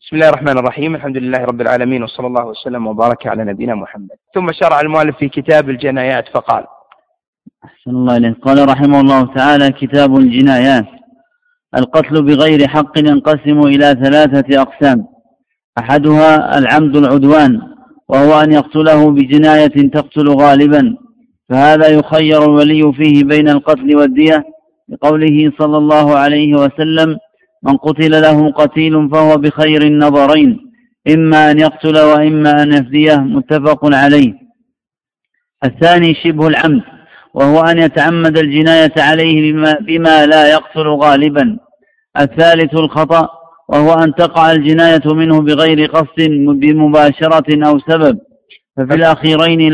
بسم الله الرحمن الرحيم. الحمد لله رب العالمين، وصلى الله وسلم وبارك على نبينا محمد. ثم شرع المؤلف في كتاب الجنايات فقال: أحسن الله إليك. قال رحمه الله تعالى: كتاب الجنايات. القتل بغير حق ينقسم إلى 3 أقسام. أحدها العمد العدوان، وهو أن يقتله بجناية تقتل غالبا، فهذا يخير الولي فيه بين القتل والدية، لقوله صلى الله عليه وسلم: من قتل له قتيل فهو بخير النظرين، إما أن يقتل وإما أن يفديه، متفق عليه. الثاني شبه العمد، وهو أن يتعمد الجناية عليه بما لا يقتل غالبا. الثالث الخطأ، وهو أن تقع الجناية منه بغير قصد بمباشرة أو سبب، ففي الأخيرين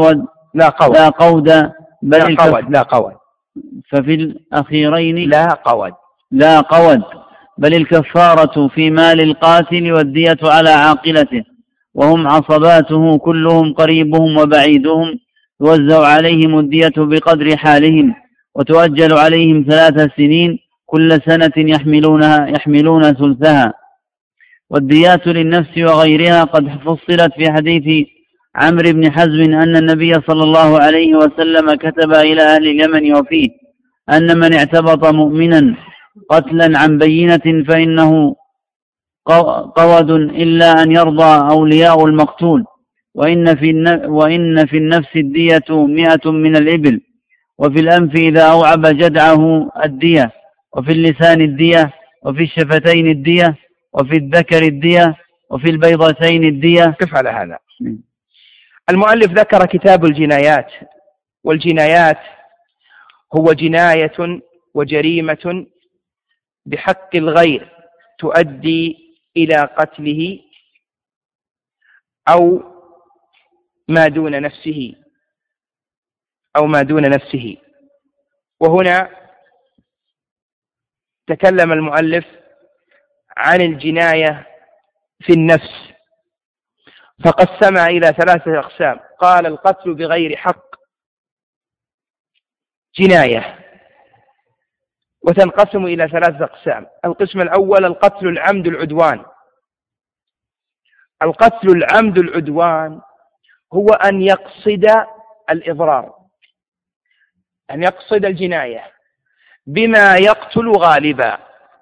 لا قود بل الكفارة في مال القاتل والدية على عاقلته، وهم عصباته كلهم قريبهم وبعيدهم، توزع عليهم الدية بقدر حالهم، وتؤجل عليهم 3 سنين، كل سنة يحملون ثلثها. والديات للنفس وغيرها قد فصلت في حديث عمرو بن حزم أن النبي صلى الله عليه وسلم كتب إلى أهل اليمن وفيه أن من اعتبط مؤمنا قتلا عن بينة فإنه قود إلا أن يرضى أولياء المقتول، وإن في النفس الدية 100 من الإبل، وفي الأنف إذا أوعب جدعه الدية، وفي اللسان الدية، وفي الشفتين الدية، وفي الذكر الدية، وفي البيضتين الدية. كيف على هذا؟ المؤلف ذكر كتاب الجنايات، والجنايات هو جناية وجريمة بحق الغير تؤدي إلى قتله أو ما دون نفسه. وهنا تكلم المؤلف عن الجناية في النفس، فقسمها إلى 3 أقسام. قال: القتل بغير حق جناية، وتنقسم إلى 3 أقسام. القسم الأول القتل العمد العدوان. القتل العمد العدوان هو أن يقصد الإضرار، أن يقصد الجناية بما يقتل غالبا،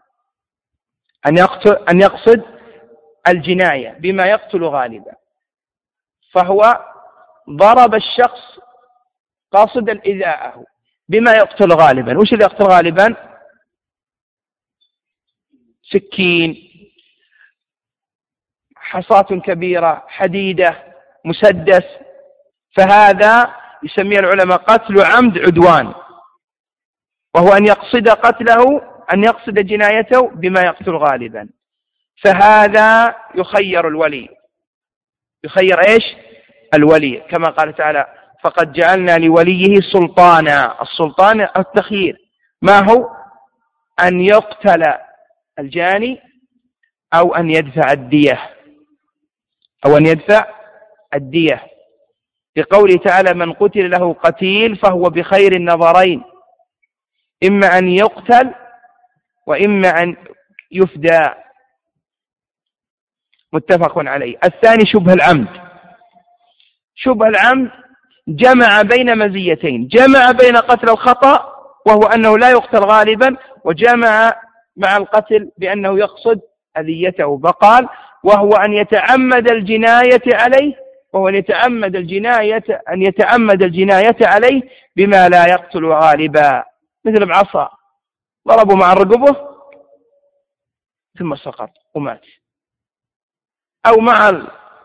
أن يقصد الجناية بما يقتل غالبا، فهو ضرب الشخص قاصدا إيذاءه بما يقتل غالبا. وش اللي يقتل غالبا؟ سكين، حصاة كبيرة، حديدة، مسدس، فهذا يسميه العلماء قتل عمد عدوان، وهو أن يقصد قتله، أن يقصد جنايته بما يقتل غالبا. فهذا يخير الولي. يخير إيش؟ الولي، كما قال تعالى: فقد جعلنا لوليه سلطانا. السلطان التخيير، ما هو؟ أن يقتل الجاني أو أن يدفع الدية، لقوله تعالى: من قتل له قتيل فهو بخير النظرين، إما أن يقتل وإما أن يفدى، متفق عليه. الثاني شبه العمد. شبه العمد جمع بين مزيتين، جمع بين قتل الخطأ وهو أنه لا يقتل غالبا، وجمع مع القتل بأنه يقصد أذيته، فقال: وهو أن يتعمد الجناية عليه، وهو أن يتعمد الجناية عليه بما لا يقتل غالبا، مثل بعصا ضربوا مع رقبه ثم سقط ومات، أو مع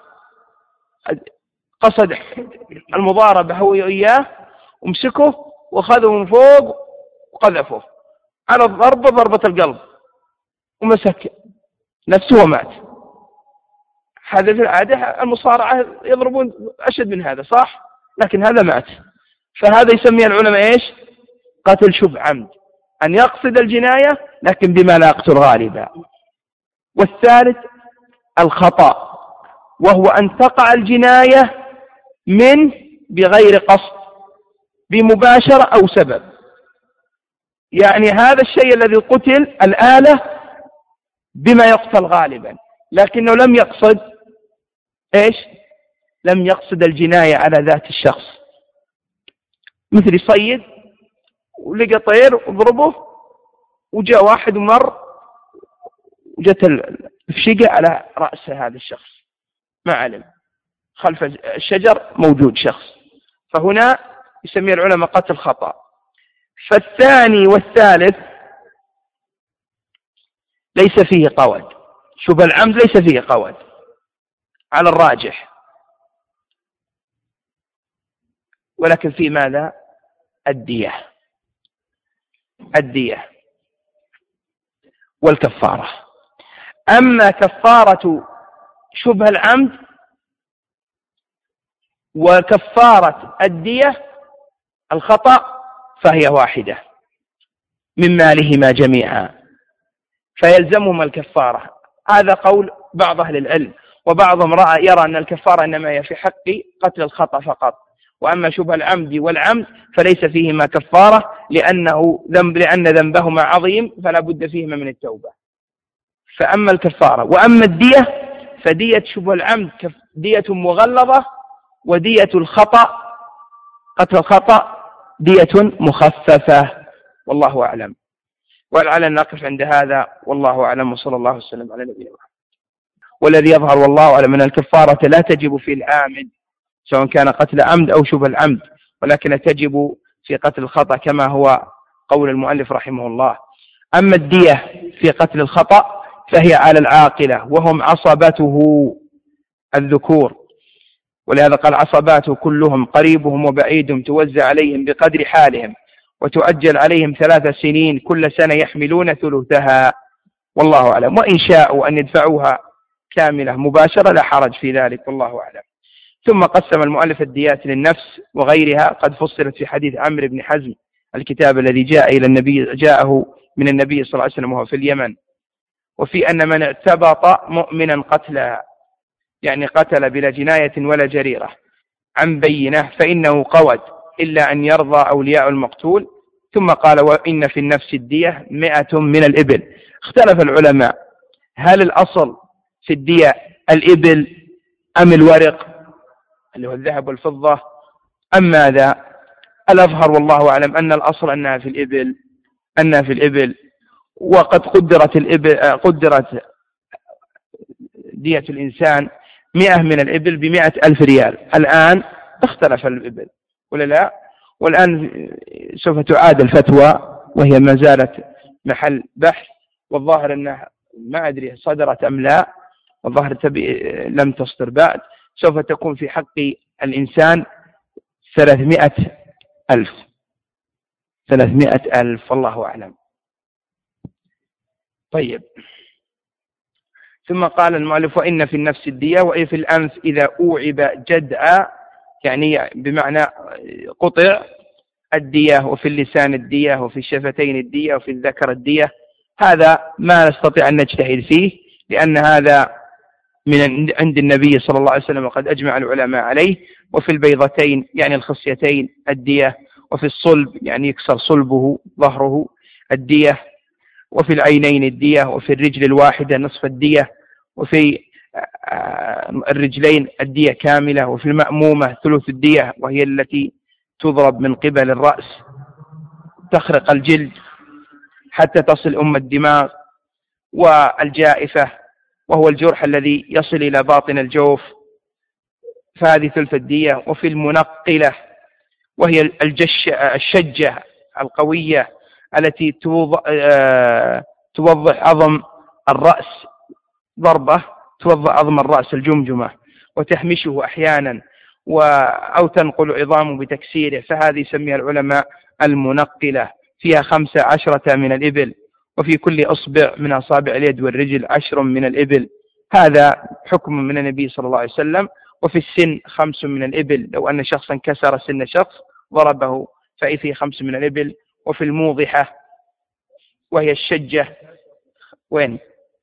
قصد المضاربة هو إياه ومسكه وأخذه من فوق وقذفه على ضربة القلب ومسك نفسه ومات. هذا في العادة المصارعة يضربون أشد من هذا، صح؟ لكن هذا مات، فهذا يسميه العلماء إيش؟ قتل شبه عمد، أن يقصد الجناية لكن بما لا يقتل غالبا. والثالث الخطأ، وهو أن تقع الجناية من بغير قصد بمباشرة أو سبب، يعني هذا الشيء الذي قتل الآلة بما يقتل غالبا، لكنه لم يقصد إيش؟ لم يقصد الجناية على ذات الشخص، مثل يصيد ولقى طير وضربه وجاء واحد ومر وجت الفشقة على رأس هذا الشخص، ما علم، خلف الشجر موجود شخص، فهنا يسميه العلماء قتل خطأ. فالثاني والثالث ليس فيه قود، شبه العمد ليس فيه قود على الراجح، ولكن في ماذا؟ الدية والكفارة. أما كفارة شبه العمد وكفارة الدية الخطأ فهي واحدة من مالهما جميعا، فيلزمهما الكفارة. هذا قول بعض أهل العلم، وبعضهم يرى أن الكفارة إنما هي في حق قتل الخطأ فقط، وأما شبه العمد والعمد فليس فيهما كفارة لأن ذنبهما عظيم فلا بد فيهما من التوبة. فأما الكفارة وأما الدية فدية شبه العمد دية مغلظة، ودية الخطأ قتل الخطأ دية مخففة، والله أعلم. ولعل نقف عند هذا، والله أعلم، وصلى الله وسلم على نبينا محمد. والذي يظهر والله أعلم أن الكفارة لا تجب في العامد سواء كان قتل عمد أو شبه العمد، ولكن تجب في قتل الخطأ كما هو قول المؤلف رحمه الله. أما الدية في قتل الخطأ فهي على العاقلة وهم عصبته الذكور، ولهذا قال عصباته كلهم قريبهم وبعيدهم توزع عليهم بقدر حالهم وتؤجل عليهم 3 سنين كل سنة يحملون ثلثها، والله أعلم. وإن شاءوا أن يدفعوها كاملة مباشرة لا حرج في ذلك، والله أعلم. ثم قسم المؤلف الديات للنفس وغيرها قد فصلت في حديث عمرو بن حزم الكتاب الذي جاءه من النبي صلى الله عليه وسلم وهو في اليمن، وفي أن من اعتبط مؤمنا قتلها، يعني قتل بلا جناية ولا جريرة عن بينة، فإنه قود إلا أن يرضى أولياء المقتول. ثم قال وإن في النفس الدية 100 من الإبل. اختلف العلماء هل الأصل في الدية الإبل أم الورق اللي هو الذهب والفضة أم ماذا؟ الأظهر والله أعلم أن الأصل أنها في الإبل، وقد قدرت دية الإنسان 100 من الإبل ب100,000 ريال. الآن اختلف الإبل ولا لا، والآن سوف تعاد الفتوى وهي ما زالت محل بحث، والظاهر أنها ما أدري صدرت أم لا، والظاهر لم تصدر بعد. سوف تكون في حق الإنسان 300,000 والله أعلم. طيب، ثم قال المؤلف وإن في النفس الدية وإن في الأنف إذا أوعب جدعا، يعني بمعنى قطع الدية، وفي اللسان الدية، وفي الشفتين الدية، وفي الذكر الدية. هذا ما نستطيع أن نجتهد فيه لأن هذا من عند النبي صلى الله عليه وسلم وقد أجمع العلماء عليه. وفي البيضتين يعني الخصيتين الدية، وفي الصلب يعني يكسر صلبه ظهره الدية، وفي العينين الدية، وفي الرجل الواحدة نصف الدية، وفي الرجلين الدية كاملة، وفي المأمومة ثلث الدية وهي التي تضرب من قبل الرأس تخرق الجلد حتى تصل الدماغ، والجائفة وهو الجرح الذي يصل إلى باطن الجوف فهذه ثلث الدية. وفي المنقلة وهي الشجة القوية التي توضح عظم الرأس ضربة توضح عظم الرأس الجمجمة وتحمشه أحيانا أو تنقل عظامه بتكسيره، فهذه يسميها العلماء المنقلة. فيها 15 من الإبل، وفي كل أصبع من أصابع اليد والرجل 10 من الإبل. هذا حكم من النبي صلى الله عليه وسلم. وفي السن 5 من الإبل، لو أن شخصا كسر سن شخص ضربه فيه 5 من الإبل. وفي الموضحة وهي الشجة وين؟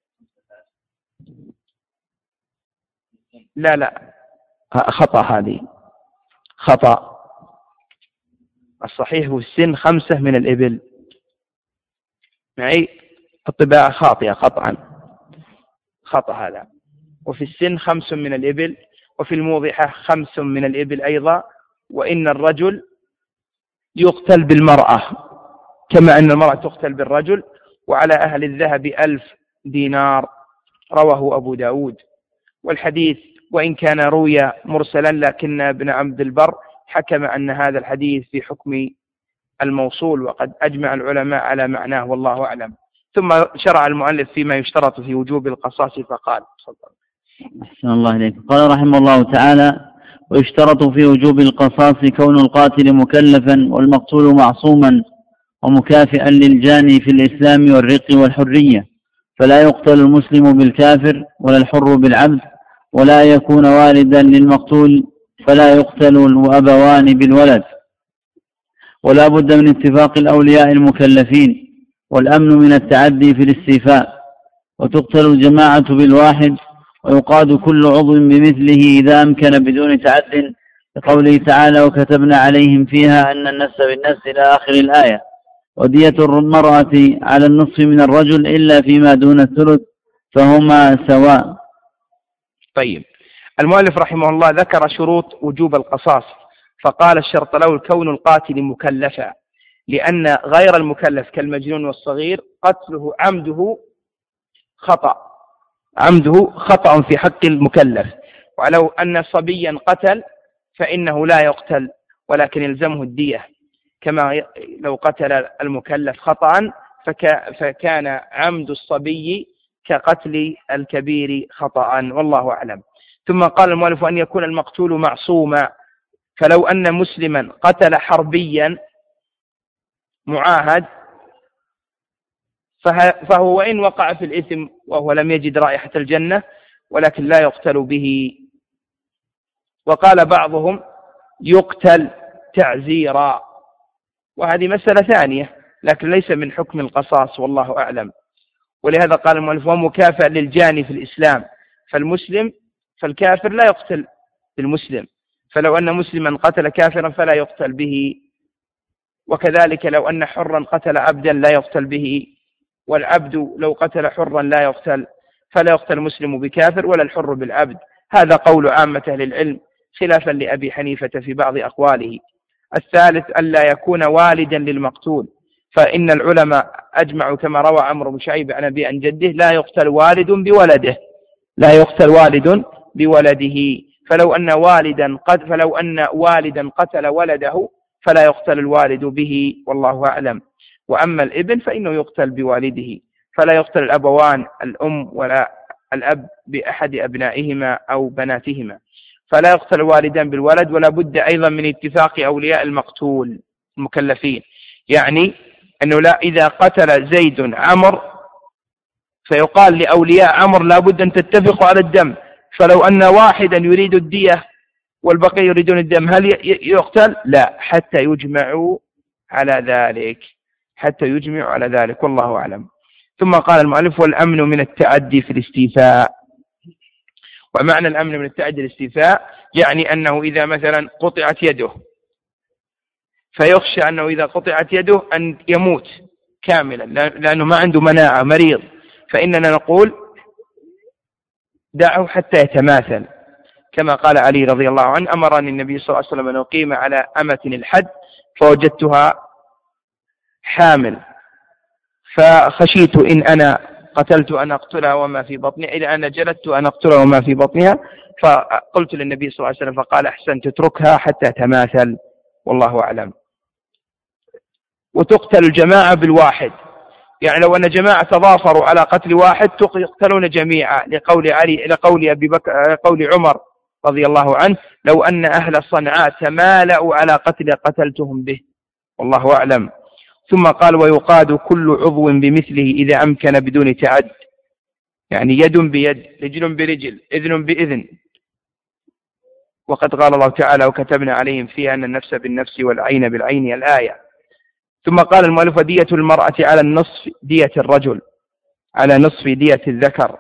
لا خطأ، هذه خطأ. الصحيح هو السن 5 من الإبل. معي الطباعة خاطئة قطعا، خطأ هذا. وفي السن 5 من الإبل، وفي الموضحة 5 من الإبل أيضا. وإن الرجل يقتل بالمرأة كما أن المرأة تقتل بالرجل، وعلى أهل الذهب 1000 دينار. رواه أبو داود. والحديث وإن كان روي مرسلا لكن ابن عبد البر حكم أن هذا الحديث في حكم الموصول، وقد أجمع العلماء على معناه والله أعلم. ثم شرع المؤلف فيما يشترط في وجوب القصاص فقال: أحسن الله إليك. قال رحمه الله تعالى: ويشترط في وجوب القصاص كون القاتل مكلفا والمقتول معصوما ومكافئا للجاني في الإسلام والرق والحرية، فلا يقتل المسلم بالكافر ولا الحر بالعبد، ولا يكون والدا للمقتول فلا يقتل الأبوان بالولد، ولا بد من اتفاق الأولياء المكلفين، والأمن من التعدي في الاستيفاء، وتقتل الجماعة بالواحد، ويقاد كل عضو بمثله إذا أمكن بدون تعد، لقوله تعالى: وكتبنا عليهم فيها أن النفس بالنفس إلى آخر الآية. ودية المرأة على النصف من الرجل إلا فيما دون الثلث فهما سواء. طيب، المؤلف رحمه الله ذكر شروط وجوب القصاص، فقال: الشرط الأول كون القاتل مكلفا، لأن غير المكلف كالمجنون والصغير قتله عمده خطأ في حق المكلف. ولو أن صبيا قتل فإنه لا يقتل ولكن يلزمه الدية، كما لو قتل المكلف خطأ فكان عمد الصبي كقتل الكبير خطأ، والله أعلم. ثم قال المؤلف: أن يكون المقتول معصوما، فلو أن مسلما قتل حربيا معاهد فهو وإن وقع في الإثم وهو لم يجد رائحة الجنة ولكن لا يقتل به. وقال بعضهم: يقتل تعزيرا، وهذه مسألة ثانية لكن ليس من حكم القصاص والله أعلم. ولهذا قال المؤلف: ومكافأ للجاني في الإسلام، فالكافر لا يقتل بالمسلم، فلو أن مسلما قتل كافرا فلا يقتل به. وكذلك لو أن حرا قتل عبدا لا يقتل به، والعبد لو قتل حرا لا يقتل، فلا يقتل المسلم بكافر ولا الحر بالعبد. هذا قول عامة أهل العلم خلافا لأبي حنيفة في بعض أقواله. الثالث ألا يكون والدا للمقتول، فإن العلماء أجمعوا كما روى عمرو بن شعيب عن أبي عن جده: لا يقتل والد بولده، فلو أن والدا قتل ولده فلا يقتل الوالد به، والله أعلم. وأما الابن فإنه يقتل بوالده، فلا يقتل الأبوان الأم ولا الأب بأحد أبنائهما أو بناتهما، فلا يقتل الوالدان بالولد. ولا بد أيضا من اتفاق أولياء المقتول المكلفين، يعني أنه لا إذا قتل زيد عمر فيقال لأولياء عمر لا بد أن تتفقوا على الدم، فلو أن واحدا يريد الدية والبقية يريدون الدم هل يقتل؟ لا، حتى يجمعوا على ذلك، والله أعلم. ثم قال المؤلف: والأمن من التعدي في الاستيفاء. ومعنى الأمن من التعدي الاستيفاء يعني أنه إذا مثلا قطعت يده فيخشى أنه إذا قطعت يده أن يموت كاملا لأنه ما عنده مناعة، مريض، فإننا نقول دعه حتى يتماثل، كما قال علي رضي الله عنه: أمرني النبي صلى الله عليه وسلم أن أقيم على أمة الحد فوجدتها حامل، فخشيت إن أنا قتلت أن أقتلها وما في بطنها، إذا أنا جلدت أن أقتلها وما في بطنها، فقلت للنبي صلى الله عليه وسلم فقال: أحسن، تتركها حتى تماثل، والله أعلم. وتقتل الجماعة بالواحد، يعني لو أن جماعة تضافروا على قتل واحد يقتلون جميعا، لقول عمر رضي الله عنه: لو أن أهل صنعاء تمالأوا على قتل قتلتهم به، والله أعلم. ثم قال: ويقاد كل عضو بمثله إذا أمكن بدون تعد، يعني يد بيد، رجل برجل، إذن بإذن، وقد قال الله تعالى: وكتبنا عليهم فيها أن النفس بالنفس والعين بالعين، الآية. ثم قال المؤلف: دية المرأة على النصف دية الرجل، على نصف دية الذكر،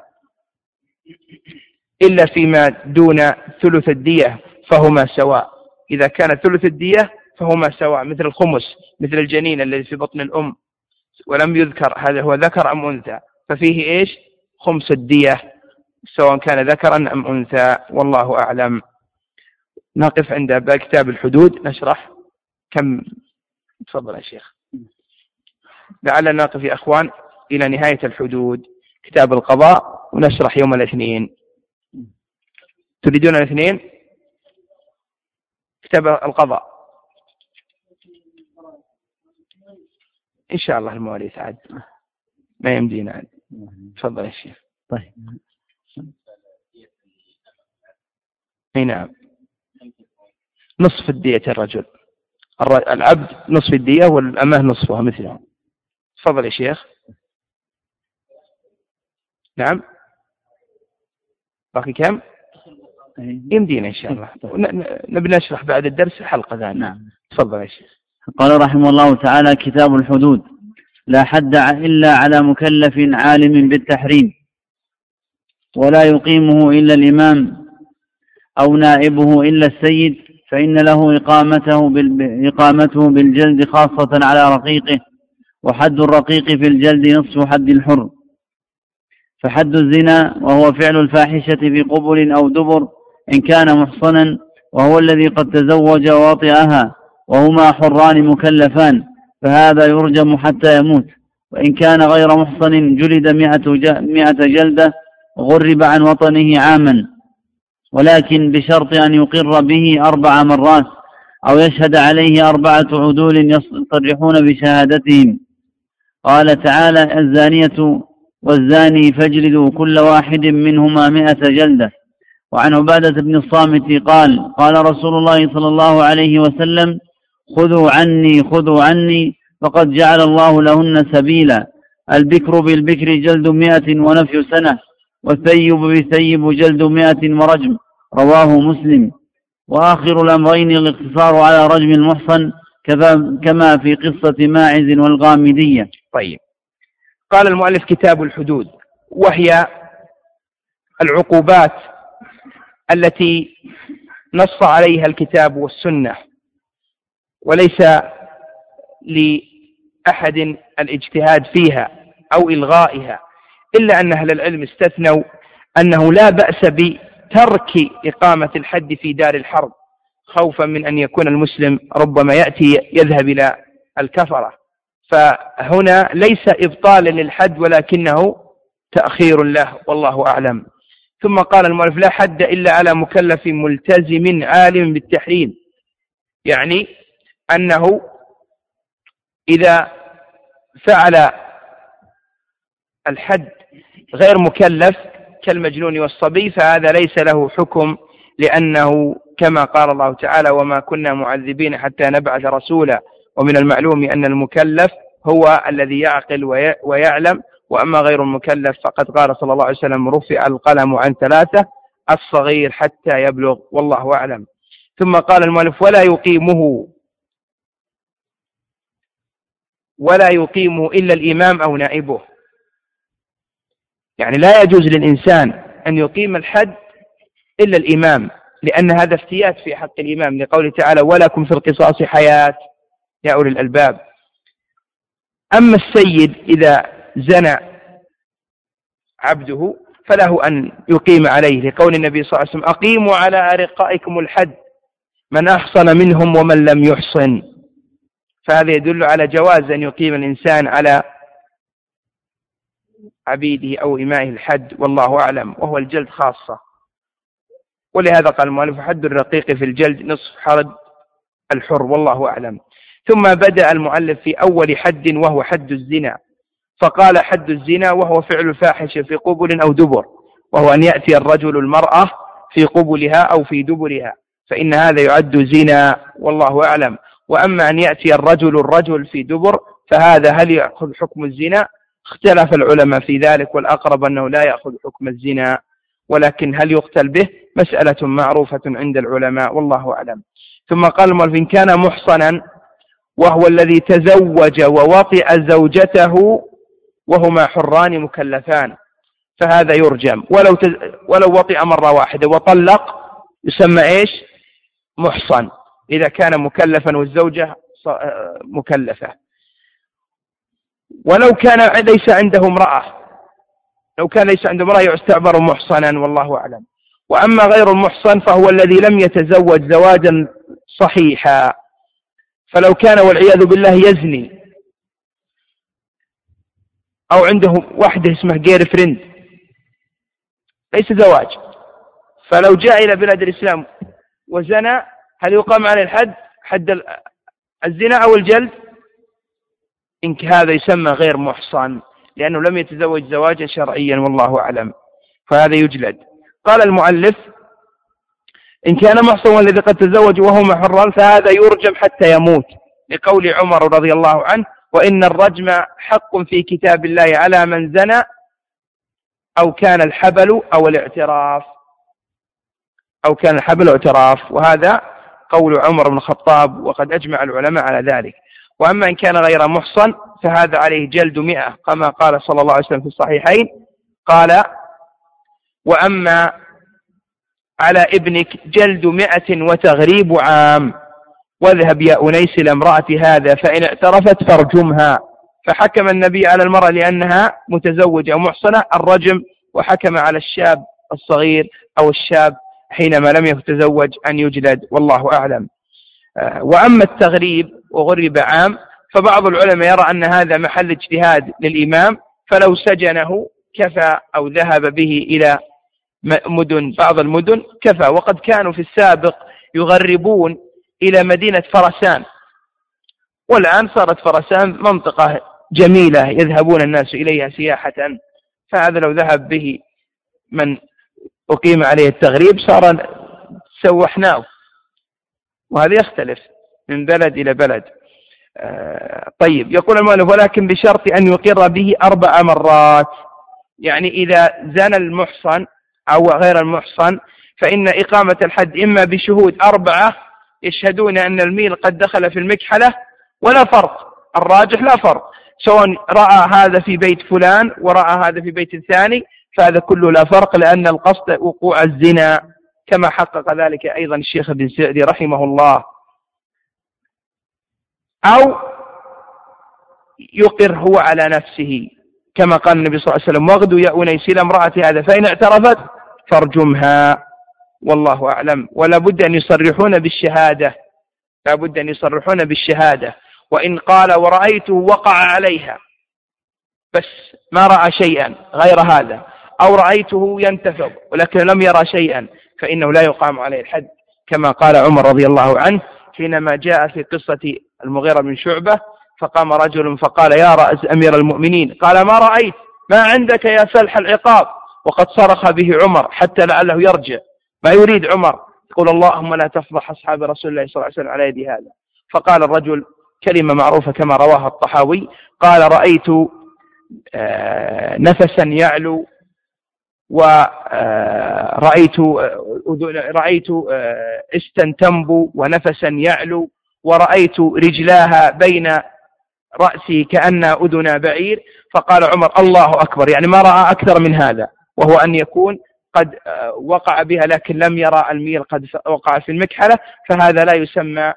إلا فيما دون ثلث الدية فهما سواء. إذا كان ثلث الدية فهما سواء، مثل الخمس، مثل الجنين الذي في بطن الأم ولم يذكر هذا هو ذكر أم أنثى، ففيه إيش؟ خمس الدية. سواء كان ذكرا أم أنثى، والله أعلم. نقف عند كتاب الحدود نشرح كم. تفضل يا شيخ. لعل نقف يا أخوان إلى نهاية الحدود، كتاب القضاء، ونشرح يوم الاثنين. تريدون الاثنين كتاب القضاء إن شاء الله؟ المواليد عاد ما يمدينا عاد. تفضل يا شيخ. طيب. اي نعم، نصف الدية الرجل، العبد نصف الدية والأمة نصفها مثلهم. تفضل يا شيخ. نعم، باقي كم؟ يمدينا إن شاء الله. نبي نشرح بعد الدرس حلقة ثانية. نعم. تفضل يا شيخ. قال رحمه الله تعالى: كتاب الحدود. لا حد إلا على مكلف عالم بالتحريم، ولا يقيمه إلا الإمام أو نائبه إلا السيد، فإن له إقامته بالجلد خاصة على رقيقه، وحد الرقيق في الجلد نصف حد الحر. فحد الزنا وهو فعل الفاحشة في قبل أو دبر إن كان محصنا، وهو الذي قد تزوج ووطئها، وهما حران مكلفان، فهذا يرجم حتى يموت. وإن كان غير محصن جلد 100 جلدة، غرب عن وطنه عاما، ولكن بشرط أن يقر به 4 مرات، أو يشهد عليه 4 عدول يصرحون بشهادتهم. قال تعالى: الزانية والزاني فاجلدوا كل واحد منهما 100 جلدة. وعن عبادة بن الصامت قال: قال رسول الله صلى الله عليه وسلم: خذوا عني فقد جعل الله لهن سبيلا. البكر بالبكر جلد 100 ونفي سنة، والثيب بالثيب جلد 100 ورجم. رواه مسلم. وآخر الأمرين الاقتصار على رجم المحصن، كما في قصة ماعز والغامدية. طيب. قال المؤلف: كتاب الحدود، وهي العقوبات التي نص عليها الكتاب والسنة، وليس لأحد الاجتهاد فيها أو إلغائها، إلا أن أهل العلم استثنوا أنه لا بأس بترك إقامة الحد في دار الحرب، خوفا من أن يكون المسلم ربما يذهب إلى الكفرة، فهنا ليس إبطالا للحد ولكنه تأخير له، والله أعلم. ثم قال المؤلف: لا حد إلا على مكلف ملتزم عالم بالتحريم، يعني أنه إذا فعل الحد غير مكلف كالمجنون والصبي فهذا ليس له حكم، لأنه كما قال الله تعالى: وما كنا معذبين حتى نبعث رسولا. ومن المعلوم أن المكلف هو الذي يعقل ويعلم، وأما غير المكلف فقد قال صلى الله عليه وسلم: رفع القلم عن 3، الصغير حتى يبلغ، والله أعلم. ثم قال المؤلف: ولا يقيمه إلا الإمام أو نائبه، يعني لا يجوز للإنسان أن يقيم الحد إلا الإمام، لأن هذا افتيات في حق الإمام، لقوله تعالى: ولكم في القصاص حياة يا أولي الألباب. أما السيد إذا زنى عبده فله أن يقيم عليه، لقول النبي صلى الله عليه وسلم: أقيموا على أرقائكم الحد من أحصن منهم ومن لم يحصن. فهذا يدل على جواز أن يقيم الإنسان على عبيده أو إمائه الحد، والله أعلم، وهو الجلد خاصة. ولهذا قال المؤلف: حد الرقيق في الجلد نصف حد الحر، والله أعلم. ثم بدأ المؤلف في أول حد وهو حد الزنا، فقال: حد الزنا وهو فعل الفاحشة في قبل أو دبر، وهو أن يأتي الرجل المرأة في قبلها أو في دبرها، فإن هذا يعد زنا، والله أعلم. وأما أن يأتي الرجل في دبر فهذا هل يأخذ حكم الزنا؟ اختلف العلماء في ذلك، والأقرب أنه لا يأخذ حكم الزنا، ولكن هل يقتل به مسألة معروفة عند العلماء، والله أعلم. ثم قال المؤلف: إن كان محصنا وهو الذي تزوج ووطئ زوجته وهما حران مكلفان فهذا يرجم، ولو وطئ مرة واحدة وطلق يسمى إيش؟ محصن، إذا كان مكلفا والزوجة مكلفة. ولو كان ليس عنده امرأة، لو كان ليس عنده امرأة يعتبر محصنا والله أعلم. وأما غير المحصن فهو الذي لم يتزوج زواجا صحيحا، فلو كان والعياذ بالله يزني أو عنده واحدة اسمها جير فريند ليس زواج، فلو جاء إلى بلاد الإسلام وزنى هل يقام عليه الحد، حد الزنا أو الجلد؟ إن هذا يسمى غير محصن لأنه لم يتزوج زواجا شرعيا والله أعلم، فهذا يجلد. قال المؤلف: إن كان محصن والذي قد تزوج وهو محرم فهذا يرجم حتى يموت، لقول عمر رضي الله عنه: وإن الرجم حق في كتاب الله على من زنى أو كان الحبل أو الاعتراف، أو كان الحبل اعتراف، وهذا قول عمر بن الخطاب وقد أجمع العلماء على ذلك. وأما إن كان غير محصن فهذا عليه جلد 100 كما قال صلى الله عليه وسلم في الصحيحين، قال: وأما على ابنك جلد 100 وتغريب عام، واذهب يا أنيس إلى امرأة هذا فإن اعترفت فارجمها. فحكم النبي على المرأة لأنها متزوجة محصنة الرجم، وحكم على الشاب الصغير أو الشاب حينما لم يتزوج أن يجلد والله أعلم. وأما التغريب وغرب عام فبعض العلماء يرى أن هذا محل اجتهاد للإمام، فلو سجنه كفى أو ذهب به إلى مدن، بعض المدن كفى. وقد كانوا في السابق يغربون إلى مدينة فرسان، والآن صارت فرسان منطقة جميلة يذهبون الناس إليها سياحة، فهذا لو ذهب به من أقيم عليه التغريب صار سوحناه، وهذا يختلف من بلد إلى بلد. طيب، يقول المؤلف: ولكن بشرط أن يقر به 4 مرات، يعني إذا زنى المحصن أو غير المحصن فإن إقامة الحد إما بشهود 4 يشهدون أن الميل قد دخل في المكحلة، ولا فرق، الراجح لا فرق، سواء رأى هذا في بيت فلان ورأى هذا في بيت ثاني، فهذا كله لا فرق، لأن القصد وقوع الزنا كما حقق ذلك أيضا الشيخ ابن سعدي رحمه الله. أو يقر هو على نفسه كما قال النبي صلى الله عليه وسلم: واغدوا يا أنيس إلى امرأة هذا فإن اعترفت فارجمها، والله أعلم. ولا بد أن يصرحون بالشهادة، لا بد أن يصرحون بالشهادة. وإن قال ورأيته وقع عليها بس ما رأى شيئا غير هذا، أو رأيته ينتفض ولكن لم يرى شيئا، فإنه لا يقام عليه الحد، كما قال عمر رضي الله عنه حينما جاء في قصة المغيرة بن شعبة فقام رجل فقال: يا رأس أمير المؤمنين، قال: ما رأيت، ما عندك يا سلح العقاب؟ وقد صرخ به عمر حتى لعله يرجع، ما يريد عمر، يقول: اللهم لا تفضح أصحاب رسول الله صلى الله عليه وسلم على يد هذا. فقال الرجل كلمة معروفة كما رواها الطحاوي، قال: رأيت نفسا يعلو، ورأيت استا تنبو ونفسا يعلو، ورأيت رجلاها بين رأسي كأنها أذن بعير. فقال عمر: الله أكبر، يعني ما رأى أكثر من هذا، وهو أن يكون قد وقع بها لكن لم يرى الميل قد وقع في المكحلة، فهذا لا يسمى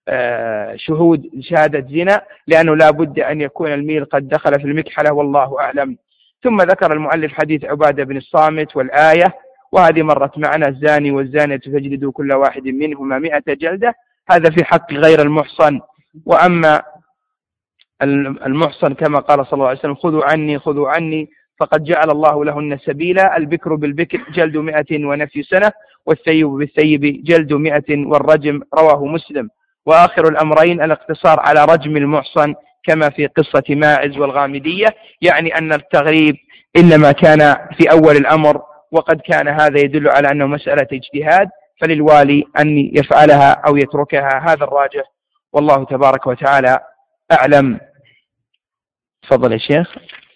شهادة زنا، لأنه لا بد أن يكون الميل قد دخل في المكحلة والله أعلم. ثم ذكر المؤلف حديث عبادة بن الصامت والآية، وهذه مرت معنا: الزاني والزانية فاجلدوا كل واحد منهما 100 جلدة، هذا في حق غير المحصن. وأما المحصن كما قال صلى الله عليه وسلم: خذوا عني فقد جعل الله لهن سبيلا، البكر بالبكر جلد 100 ونفي سنة، والثيب بالثيب جلد 100 والرجم، رواه مسلم. وآخر الأمرين الاقتصار على رجم المحصن كما في قصة ماعز والغامدية، يعني أن التغريب إنما كان في أول الأمر، وقد كان هذا يدل على أنه مسألة اجتهاد، فللوالي أن يفعلها أو يتركها، هذا الراجح والله تبارك وتعالى أعلم. تفضل يا شيخ.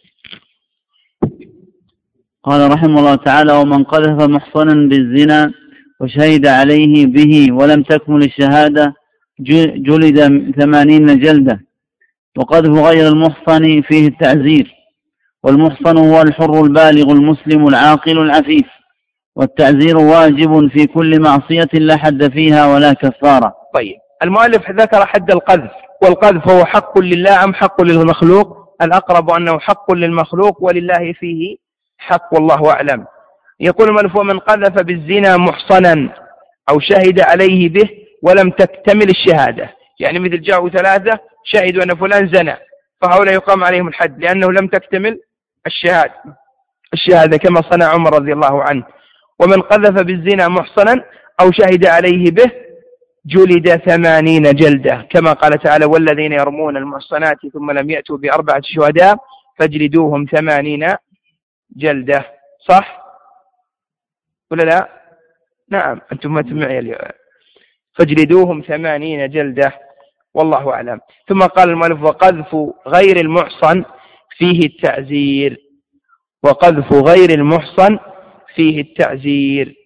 قال رحمه الله تعالى: ومن قذف محصنا بالزنا وشهد عليه به ولم تكمل الشهادة جلد 80 جلدة. وقذف غير المحصن فيه التعزير، والمحصن هو الحر البالغ المسلم العاقل العفيف، والتعزير واجب في كل معصية لا حد فيها ولا كفارة. طيب، المؤلف ذكر حد القذف، والقذف هو حق لله أم حق للمخلوق؟ الأقرب أنه حق للمخلوق ولله فيه حق والله أعلم. يقول المؤلف: ومن قذف بالزنا محصنا أو شهد عليه به ولم تكتمل الشهادة، يعني مثل جاءوا 3 شهدوا أن فلان زنى، فهؤلاء يقام عليهم الحد لأنه لم تكتمل الشهادة كما صنع عمر رضي الله عنه. ومن قذف بالزنا محصنا أو شهد عليه به جلد 80 جلدة، كما قال تعالى: والذين يرمون المحصنات ثم لم يأتوا ب4 شهداء فاجلدوهم 80 جلدة. صح ولا لا؟ نعم، أنتم ما تسمعوا اليوم. فاجلدوهم 80 جلدة والله أعلم. ثم قال المؤلف: وقذف غير المحصن فيه التعزير. وقذف غير المحصن فيه التعزير.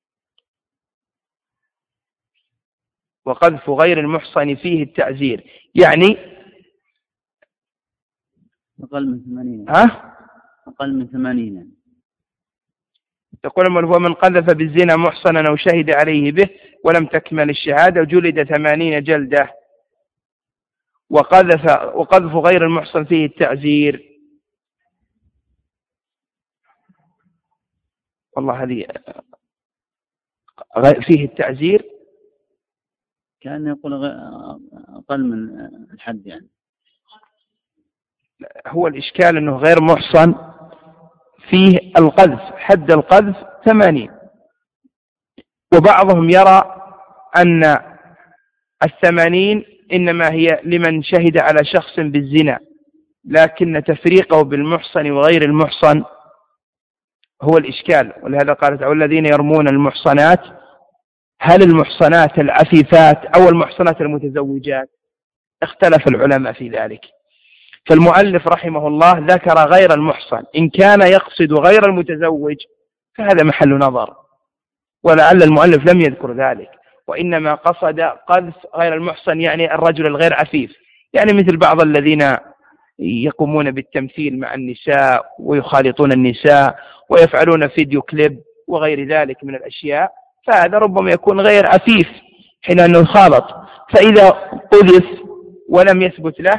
وقذف غير المحصن فيه التعزير يعني أقل من 80. أقل من 80. يقول المؤلف: ومن قذف بالزنا محصنا أو شهد عليه به ولم تكمل الشهادة جلد 80 جلدة. وقذف غير المحصن فيه التعزير. والله هذه فيه التعزير كان يقول أقل من الحد يعني. هو الإشكال أنه غير محصن فيه القذف، حد القذف 80. وبعضهم يرى أن 80 إنما هي لمن شهد على شخص بالزنا، لكن تفريقه بالمحصن وغير المحصن هو الإشكال. ولهذا قالت: والذين يرمون المحصنات، هل المحصنات العفيفات أو المحصنات المتزوجات؟ اختلف العلماء في ذلك. فالمؤلف رحمه الله ذكر غير المحصن، إن كان يقصد غير المتزوج فهذا محل نظر، ولعل المؤلف لم يذكر ذلك، وإنما قصد قذف غير المحصن يعني الرجل الغير عفيف، يعني مثل بعض الذين يقومون بالتمثيل مع النساء ويخالطون النساء ويفعلون فيديو كليب وغير ذلك من الأشياء، فهذا ربما يكون غير عفيف حين أنه يخالط، فإذا قذف ولم يثبت له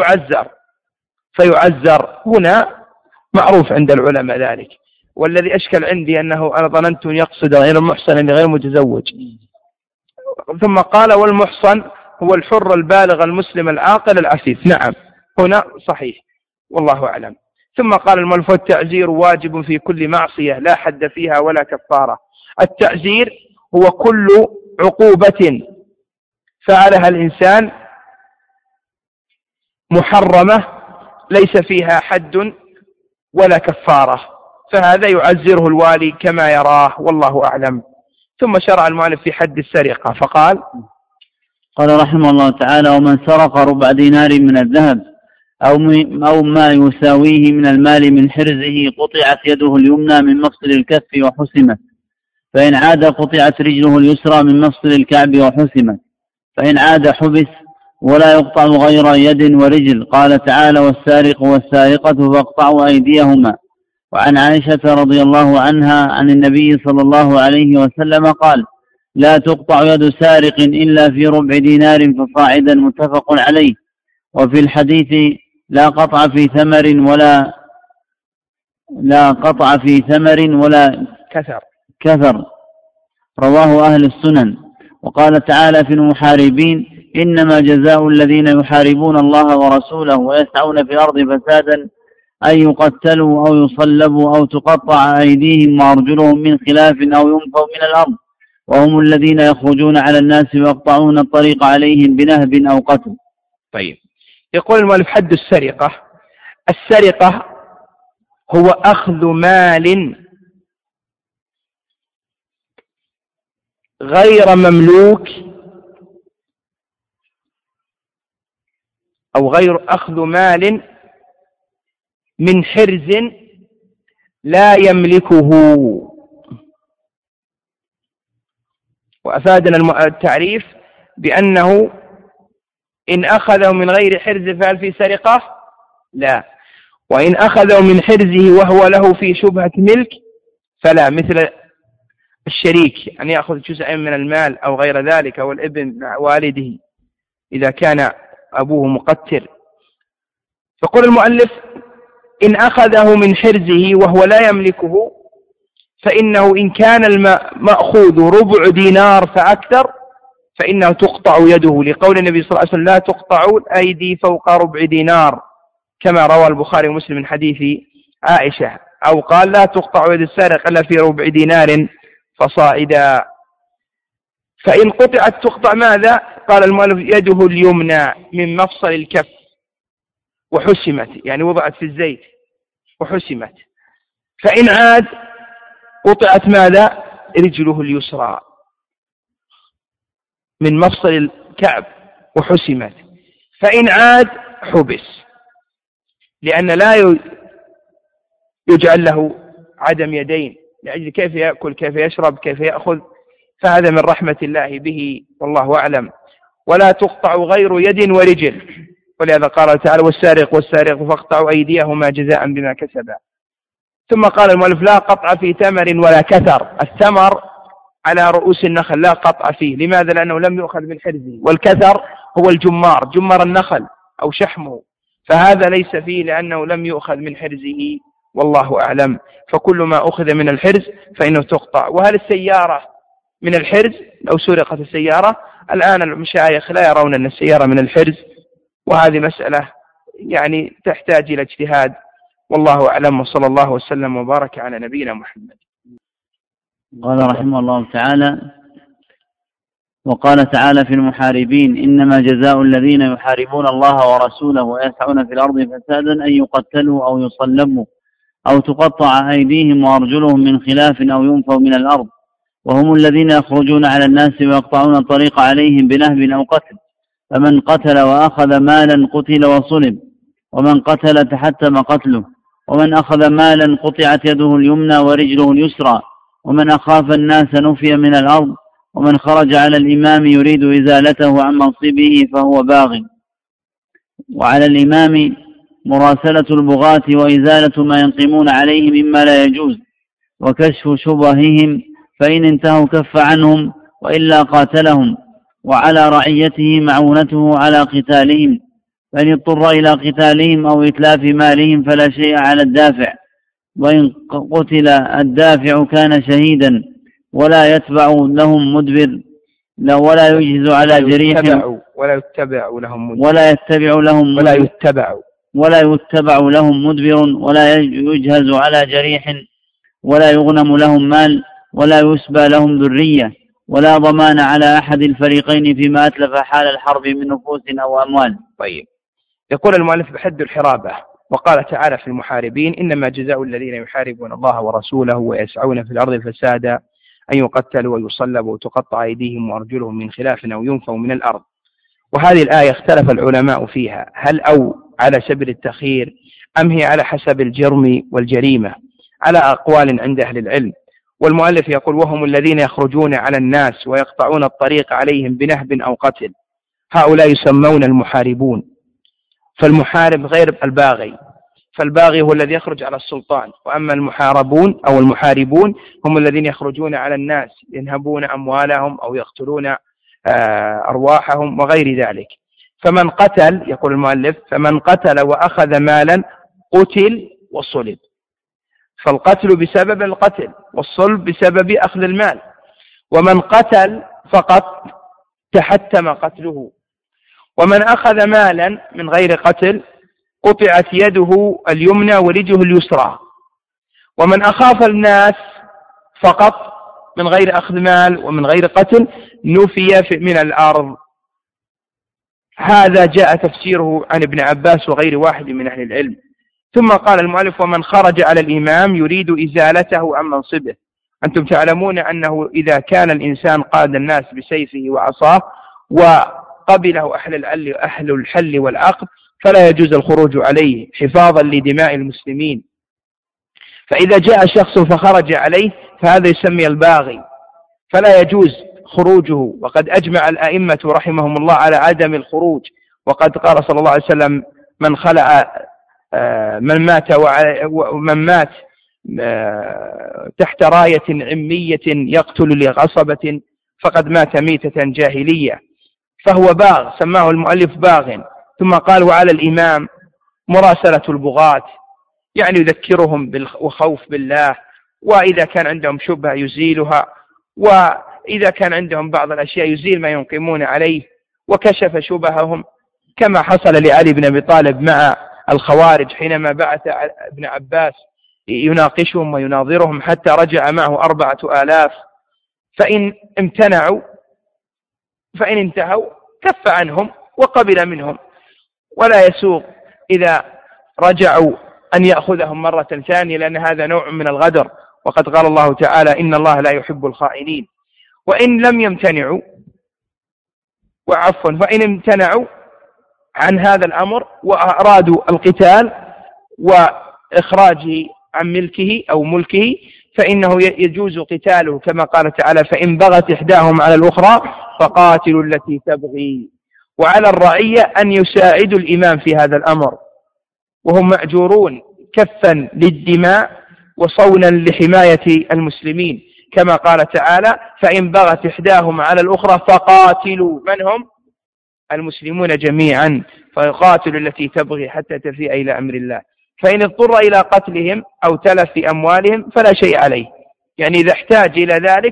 فيعزر هنا، معروف عند العلماء ذلك. والذي أشكل عندي أنه أنا ظننت يقصد غير المحصن غير متزوج. ثم قال: والمحصن هو الحر البالغ المسلم العاقل العفيف. نعم، هنا صحيح والله أعلم. ثم قال المؤلف: التعزير واجب في كل معصية لا حد فيها ولا كفارة. التعزير هو كل عقوبة فعلها الإنسان محرمة ليس فيها حد ولا كفارة، فهذا يعزره الوالي كما يراه والله أعلم. ثم شرع المؤلف في حد السرقة فقال: قال رحمه الله تعالى: ومن سرق ربع دينار من الذهب أو ما يساويه من المال من حرزه قطعت يده اليمنى من مفصل الكف وحسمت، فإن عاد قطعت رجله اليسرى من مفصل الكعب وحسمت، فإن عاد حبس ولا يقطع غير يد ورجل. قال تعالى: والسارق والسارقة فاقطعوا أيديهما. وعن عائشة رضي الله عنها عن النبي صلى الله عليه وسلم قال: لا تقطع يد سارق إلا في ربع دينار فصاعدا، متفق عليه. وفي الحديث: لا قطع في ثمر ولا كثر، رواه أهل السنن. وقال تعالى في المحاربين: إنما جزاء الذين يحاربون الله ورسوله ويسعون في الأرض فسادا أن يقتلوا أو يصلبوا أو تقطع أيديهم وأرجلهم من خلاف أو ينفوا من الأرض، وهم الذين يخرجون على الناس ويقطعون الطريق عليهم بنهب أو قتل. طيب، يقول المؤلف: حد السرقة. السرقة هو أخذ مال غير مملوك أو أخذ مال من حرز لا يملكه. وأفادنا التعريف بأنه إن أخذه من غير حرز فهل في سرقة؟ لا. وإن أخذه من حرزه وهو له في شبهة ملك فلا، مثل الشريك أن يأخذ جزءا من المال أو غير ذلك، أو الابن مع والده إذا كان أبوه مقتر. فقول المؤلف: إن أخذه من حرزه وهو لا يملكه فإنه إن كان المأخوذ ربع دينار فأكثر فإنه تقطع يده، لقول النبي صلى الله عليه وسلم لا تقطع الأيدي فوق ربع دينار، كما روى البخاري ومسلم من حديث عائشة، أو قال لا تقطع يد السارق إلا في ربع دينار فصاعدا. فإن قطعت تقطع ماذا؟ قال المؤلف يده اليمنى من مفصل الكف وحسمت، يعني وضعت في الزيت وحسمت. فإن عاد قطعت ماذا؟ رجله اليسرى من مفصل الكعب وحسمت. فإن عاد حبس، لأن لا يجعل له عدم يدين لأجل كيف يأكل كيف يشرب كيف يأخذ، فهذا من رحمة الله به والله أعلم. ولا تقطع غير يد ورجل، ولهذا قال تعالى والسارق والسارق فاقطعوا أيديهما جزاء بما كسبا. ثم قال المؤلف لا قطع في تمر ولا كثر، الثمر على رؤوس النخل لا قطع فيه، لماذا؟ لأنه لم يؤخذ من حرزه، والكثر هو الجمار جمر النخل أو شحمه، فهذا ليس فيه لأنه لم يؤخذ من حرزه والله أعلم. فكل ما أخذ من الحرز فإنه تقطع. وهل السيارة من الحرز لو سرقت السيارة؟ الآن المشايخ لا يرون أن السيارة من الحرز، وهذه مسألة يعني تحتاج إلى اجتهاد والله أعلم. وصلى الله وسلم وبارك على نبينا محمد. قال رحمه الله تعالى: وقال تعالى في المحاربين: إنما جزاء الذين يحاربون الله ورسوله ويسعون في الأرض فسادا أن يقتلوا أو يصلبوا أو تقطع أيديهم وأرجلهم من خلاف أو ينفوا من الأرض، وهم الذين يخرجون على الناس ويقطعون الطريق عليهم بنهب أو قتل. فمن قتل وأخذ مالا قتل وصلب، ومن قتل تحتم قتله، ومن أخذ مالا قطعت يده اليمنى ورجله اليسرى، ومن أخاف الناس نفي من الأرض، ومن خرج على الإمام يريد إزالته عن منصبه فهو باغ. وعلى الإمام مراسلة البغاة وإزالة ما ينقمون عليه مما لا يجوز، وكشف شبههم، فإن انتهوا كف عنهم وإلا قاتلهم. وعلى رعيته معونته على قتالهم، فإن اضطر إلى قتالهم أو إتلاف مالهم فلا شيء على الدافع، وإن قتل الدافع كان شهيدا ولا يتبع لهم مدبر، ولا يجهز على جريح ولا يتبع لهم مدبر، ولا يجهز على جريح، ولا يغنم لهم مال، ولا يسبى لهم ذرية، ولا ضمان على أحد الفريقين فيما أتلف حال الحرب من نفوس أو أموال. طيب، يقول المؤلف بحد الحرابة. وقال تعالى في المحاربين: إنما جزاء الذين يحاربون الله ورسوله ويسعون في الأرض فسادا أن يقتلوا ويصلبوا وتقطع أيديهم وأرجلهم من خلاف أو ينفوا من الأرض. وهذه الآية اختلف العلماء فيها، هل أو على سبيل التخيير أم هي على حسب الجرم والجريمة، على أقوال عند أهل العلم. والمؤلف يقول: وهم الذين يخرجون على الناس ويقطعون الطريق عليهم بنهب أو قتل، هؤلاء يسمون المحاربون. فالمحارب غير الباغي، فالباغي هو الذي يخرج على السلطان، وأما المحاربون أو المحاربون هم الذين يخرجون على الناس ينهبون أموالهم أو يقتلون أرواحهم وغير ذلك. فمن قتل، يقول المؤلف: فمن قتل وأخذ مالا قتل وصلب. فالقتل بسبب القتل والصلب بسبب أخذ المال. ومن قتل فقط تحتم قتله. ومن أخذ مالا من غير قتل قطعت يده اليمنى ورجله اليسرى. ومن أخاف الناس فقط من غير أخذ مال ومن غير قتل نفي من الأرض. هذا جاء تفسيره عن ابن عباس وغير واحد من أهل العلم. ثم قال المؤلف: ومن خرج على الإمام يريد إزالته عن منصبه. أنتم تعلمون أنه إذا كان الإنسان قاد الناس بسيفه وعصاه وقبله أهل الحل والعقد فلا يجوز الخروج عليه حفاظا لدماء المسلمين. فإذا جاء شخص فخرج عليه فهذا يسمي الباغي، فلا يجوز خروجه. وقد أجمع الأئمة رحمهم الله على عدم الخروج. وقد قال صلى الله عليه وسلم: من مات تحت راية عمية يقتل لغصبة فقد مات ميتة جاهلية. فهو باغ، سماه المؤلف باغ. ثم قال: وعلى الإمام مراسلة البغاة، يعني يذكرهم بالخوف بالله، وإذا كان عندهم شبهة يزيلها، وإذا كان عندهم بعض الأشياء يزيل ما ينقمون عليه، وكشف شبههم كما حصل لعلي بن أبي طالب مع الخوارج حينما بعث ابن عباس يناقشهم ويناظرهم حتى رجع معه 4000. فإن امتنعوا فإن انتهوا كف عنهم وقبل منهم، ولا يسوغ إذا رجعوا أن يأخذهم مرة ثانية، لأن هذا نوع من الغدر، وقد قال الله تعالى إن الله لا يحب الخائنين. وإن لم يمتنعوا فإن امتنعوا عن هذا الأمر وأرادوا القتال وإخراجه عن ملكه أو ملكه، فإنه يجوز قتاله كما قال تعالى فإن بغت إحداهم على الأخرى فقاتلوا التي تبغي. وعلى الرعية أن يساعدوا الإمام في هذا الأمر، وهم مأجورون كفا للدماء وصونا لحماية المسلمين، كما قال تعالى فإن بغت إحداهم على الأخرى فقاتلوا من هم المسلمون جميعا، فيقاتلوا التي تبغي حتى تفيء إلى أمر الله. فإن اضطر إلى قتلهم أو تلف أموالهم فلا شيء عليه، يعني إذا احتاج إلى ذلك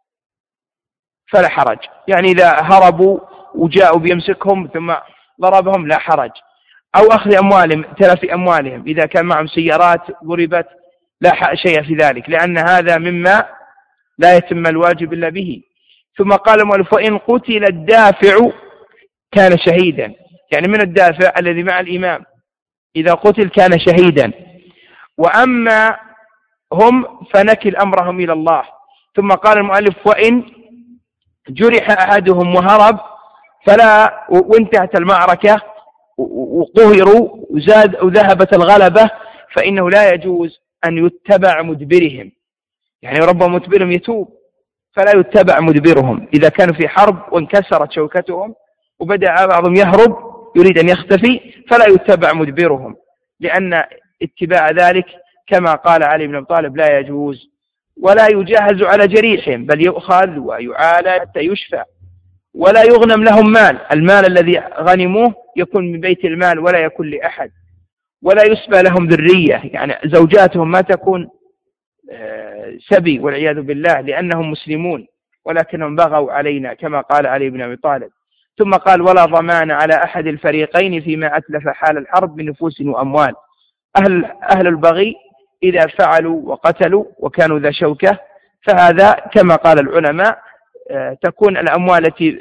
فلا حرج، يعني إذا هربوا وجاءوا بيمسكهم ثم ضربهم لا حرج، أو أخذ أموالهم تلف أموالهم، إذا كان معهم سيارات ضربت لا شيء في ذلك، لأن هذا مما لا يتم الواجب إلا به. ثم قال المؤلف وإن قتل الدافع كان شهيدا، يعني من الدافع الذي مع الإمام إذا قتل كان شهيدا. وأما هم فنكل أمرهم إلى الله. ثم قال المؤلف وإن جرح أحدهم وهرب وانتهت المعركة وقهروا وذهبت الغلبة، فإنه لا يجوز أن يتبع مدبرهم، يعني ربما مدبرهم يتوب فلا يتبع مدبرهم. إذا كانوا في حرب وانكسرت شوكتهم وبدأ بعضهم يهرب يريد أن يختفي فلا يتبع مدبرهم، لأن اتباع ذلك كما قال علي بن أبي طالب لا يجوز. ولا يجهز على جريحهم، بل يؤخذ ويعالج حتى يشفى. ولا يغنم لهم مال، المال الذي غنموه يكون من بيت المال ولا يكون لأحد. ولا يسبى لهم ذرية، يعني زوجاتهم ما تكون سبي والعياذ بالله، لأنهم مسلمون ولكنهم بغوا علينا كما قال علي بن أبي طالب. ثم قال ولا ضمان على أحد الفريقين فيما أتلف حال الحرب من نفوس وأموال. أهل البغي إذا فعلوا وقتلوا وكانوا ذا شوكة فهذا كما قال العلماء تكون الأموال التي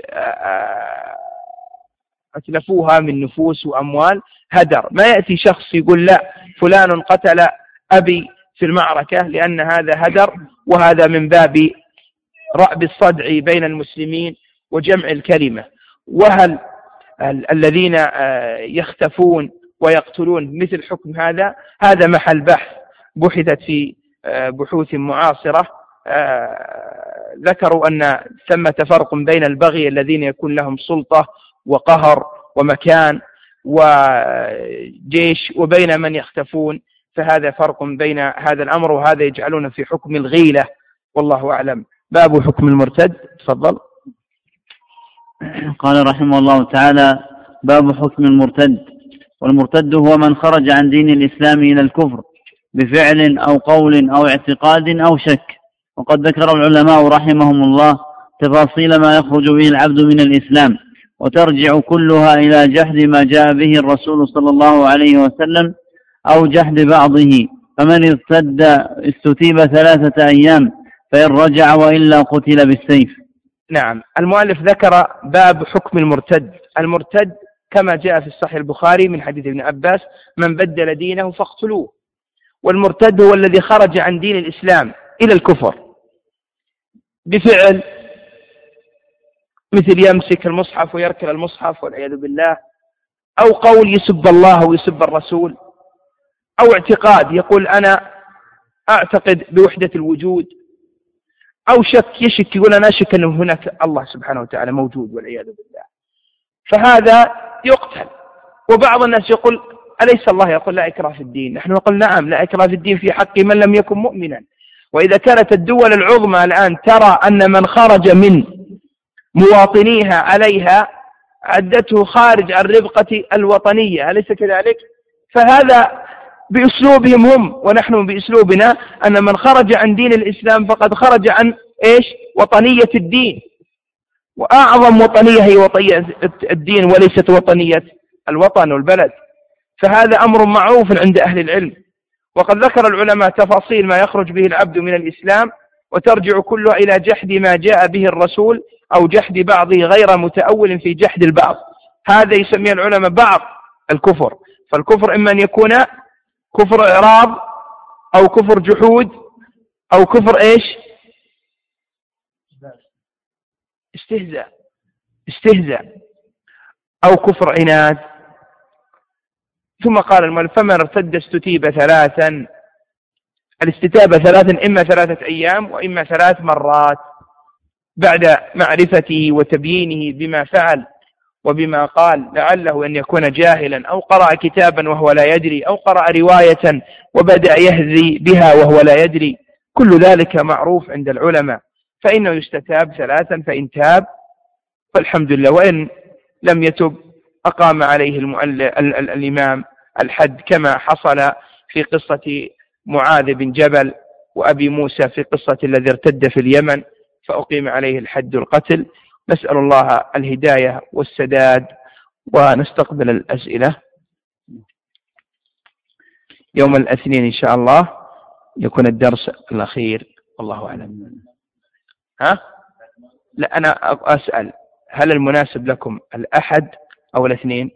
أتلفوها من نفوس وأموال هدر. ما يأتي شخص يقول لا فلان قتل أبي في المعركة، لأن هذا هدر، وهذا من باب رأب الصدع بين المسلمين وجمع الكلمة. وهل الذين يختفون ويقتلون مثل حكم هذا محل بحث بحثت في بحوث معاصرة، ذكروا أن ثمة فرق بين البغي الذين يكون لهم سلطة وقهر ومكان وجيش وبين من يختفون، فهذا فرق بين هذا الأمر، وهذا يجعلون في حكم الغيلة، والله أعلم. باب حكم المرتد، تفضل. قال رحمه الله تعالى باب حكم المرتد. والمرتد هو من خرج عن دين الإسلام إلى الكفر بفعل أو قول أو اعتقاد أو شك. وقد ذكر العلماء رحمهم الله تفاصيل ما يخرج به العبد من الإسلام، وترجع كلها إلى جحد ما جاء به الرسول صلى الله عليه وسلم أو جحد بعضه. فمن ارتد استتيب 3 أيام، فإن رجع وإلا قتل بالسيف. نعم، المؤلف ذكر باب حكم المرتد. المرتد كما جاء في الصحيح البخاري من حديث ابن عباس من بدل دينه فاقتلوه. والمرتد هو الذي خرج عن دين الإسلام إلى الكفر بفعل، مثل يمسك المصحف ويركل المصحف والعياذ بالله، أو قول يسب الله ويسب الرسول، أو اعتقاد يقول أنا أعتقد بوحدة الوجود، أو شك يشك يقول أنا أشك أنه هناك الله سبحانه وتعالى موجود والعياذ بالله، فهذا يقتل. وبعض الناس يقول أليس الله يقول لا إكراه في الدين؟ نحن نقول نعم لا إكراه في الدين في حق من لم يكن مؤمنا. وإذا كانت الدول العظمى الآن ترى أن من خرج من مواطنيها عليها عدته خارج عن ربقة الوطنية، أليس كذلك؟ فهذا بأسلوبهم هم ونحن بأسلوبنا أن من خرج عن دين الإسلام فقد خرج عن إيش؟ وطنية الدين، وأعظم وطنية هي وطنية الدين وليست وطنية الوطن والبلد. فهذا أمر معروف عند أهل العلم، وقد ذكر العلماء تفاصيل ما يخرج به العبد من الإسلام، وترجع كلها إلى جحد ما جاء به الرسول أو جحد بعضه غير متأول في جحد البعض. هذا يسميه العلماء بعض الكفر. فالكفر إما أن يكون كفر إعراض أو كفر جحود أو كفر إيش؟ استهزاء أو كفر عناد. ثم قال المؤلف فمن ارتد استتيب ثلاثا. الاستتابة ثلاثا، إما 3 أيام وإما 3 مرات بعد معرفته وتبيينه بما فعل وبما قال، لعله أن يكون جاهلا أو قرأ كتابا وهو لا يدري أو قرأ رواية وبدأ يهذي بها وهو لا يدري. كل ذلك معروف عند العلماء، فإنه يستتاب 3، فإن تاب فالحمد لله، وإن لم يتب أقام عليه الإمام الحد، كما حصل في قصة معاذ بن جبل وأبي موسى في قصة الذي ارتد في اليمن فأقيم عليه الحد القتل. نسأل الله الهداية والسداد، ونستقبل الأسئلة. يوم الاثنين إن شاء الله يكون الدرس الأخير، والله أعلم. لا، أنا أسأل هل المناسب لكم الأحد أو الاثنين؟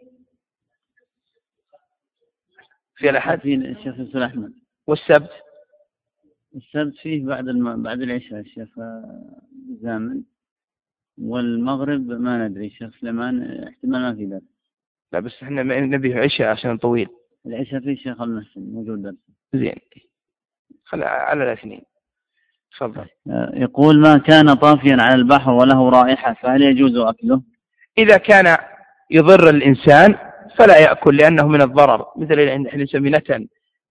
في الأحد في الشيخ يوسف أحمد. والسبت؟ السبت فيه بعد العشاء الشيخ زامن، والمغرب ما ندري الشيخ سليمان احتمال ما في درس. لا بس احنا نبي عشاء عشان طويل. العشاء فيه الشيخ المحسن موجود درس. زين، خلى على الاثنين. تفضل. يقول ما كان طافيا على البحر وله رائحة فهل يجوز أكله؟ إذا كان يضر الإنسان فلا يأكل، لأنه من الضرر، مثل اللي نسميه نتن،